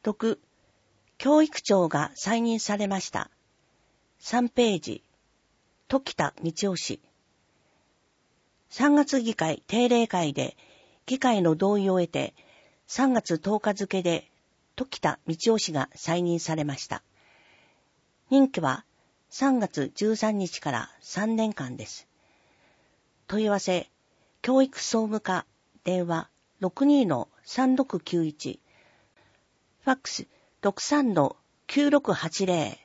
6、教育長が再任されました。3ページ、時田道夫氏。3月議会定例会で議会の同意を得て、3月10日付で時田道夫氏が再任されました。任期は3月13日から3年間です。問い合わせ、教育総務課、電話 62-3691、ファックス 63-9680